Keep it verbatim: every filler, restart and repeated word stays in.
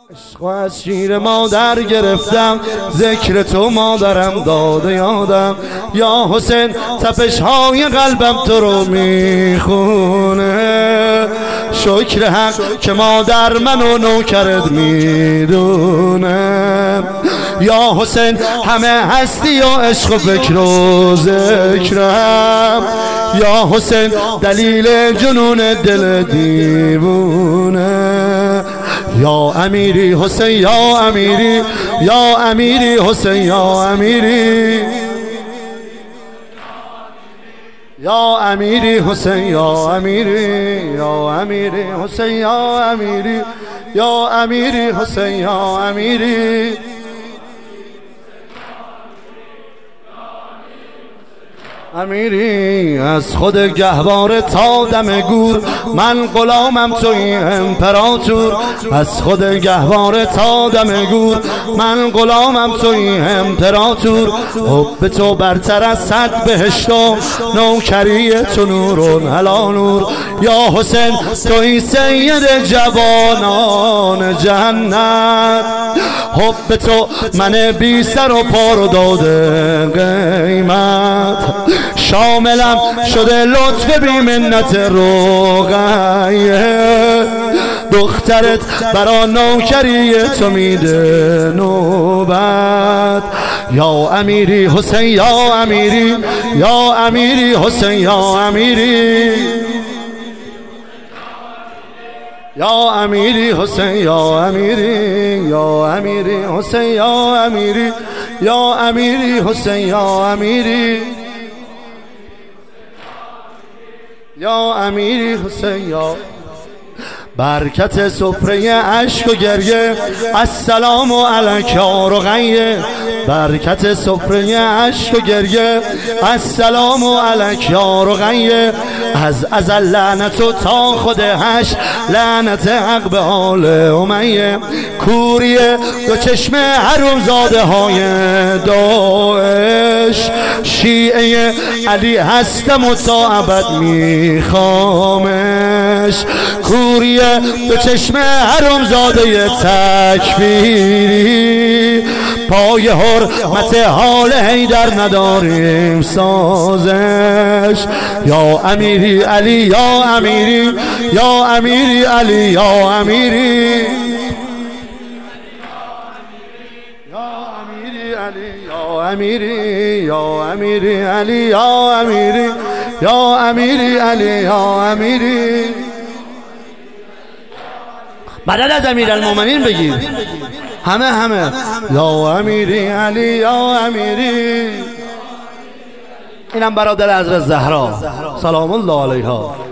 عشق از شیر مادر گرفتم، ذکر تو مادرم داده یادم. یا حسین تپش های قلبم تو رو میخونه، شکر حق که مادر منو نوکرت میدونه. یا حسین همه هستی و عشق و فکر و ذکرم، یا حسین دلیل جنون دل دیوونه. یا امیری حسین یا امیری، یا امیری حسین یا امیری، یا امیری حسین یا امیری، یا امیری حسین یا امیری، یا امیری حسین یا امیری. امیری از خود گهواره تا دم گور، من غلامم توی امپراتور. از خود گهواره تا دم گور، من غلامم توی امپراتور. حب تو برتر از صد بهشت و نوکری تو نور علی نور. یا حسین توی سید جوانان جنت، حب تو من بی سر و پا رو داده قیمت. شاملم شده لطف بی منت رقیه، دخترت برا نوکری تو میده نوبت. یا امیری حسین یا امیری، یا امیری حسین یا امیری، یا امیری حسین یا امیری، یا امیری حسین یا امیری، یا امیری حسین یا امیری، یا امیری حسین یا. برکت سفره عشق و گریه، السلام علیک یا رقیه. برکت سفره عشق و گریه، السلام علیک یا رقیه. از ازل لعنت و تا خود هشت، لعنت حق به آل امیه. کوری دو چشم حرومزاده های داعش، شیعه علی هستم و تا ابد میخوامش. کوری دو چشم حرومزاده تکفیری، پای حرمت حال حیدر نداریم سازش. یا امیری علی یا امیری، یا امیری علی یا امیری، یا امیری علی یا امیری، یا امیری علی یا امیری، یا امیری علی یا امیری. مدد از امیرالمومنین بگیر همه همه. یا امیری علی یا امیری. اینم برادر حضرت زهرا سلام الله علیها.